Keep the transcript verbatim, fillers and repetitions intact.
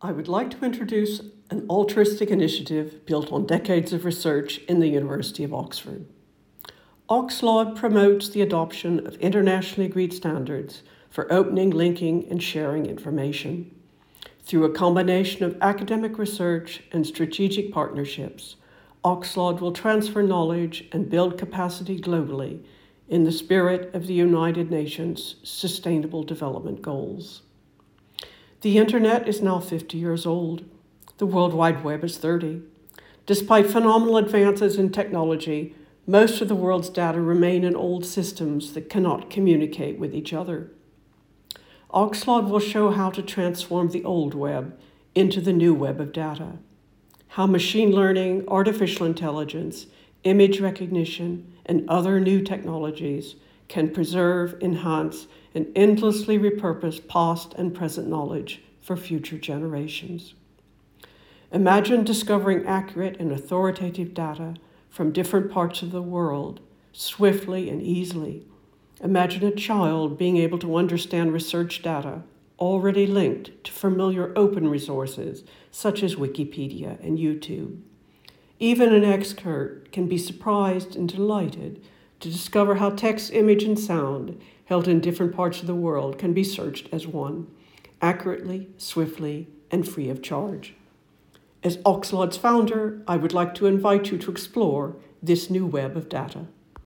I would like to introduce an altruistic initiative built on decades of research in the University of Oxford. Oxlawd promotes the adoption of internationally agreed standards for opening, linking, and sharing information. Through a combination of academic research and strategic partnerships, Oxlawd will transfer knowledge and build capacity globally in the spirit of the United Nations Sustainable Development Goals. The Internet is now fifty years old. The World Wide Web is thirty. Despite phenomenal advances in technology, most of the world's data remain in old systems that cannot communicate with each other. Oxlawd will show how to transform the old web into the new web of data, how machine learning, artificial intelligence, image recognition, and other new technologies can preserve, enhance, and endlessly repurpose past and present knowledge for future generations. Imagine discovering accurate and authoritative data from different parts of the world swiftly and easily. Imagine a child being able to understand research data already linked to familiar open resources such as Wikipedia and YouTube. Even an expert can be surprised and delighted to discover how text, image, and sound held in different parts of the world can be searched as one, accurately, swiftly, and free of charge. As Oxlawd's founder, I would like to invite you to explore this new web of data.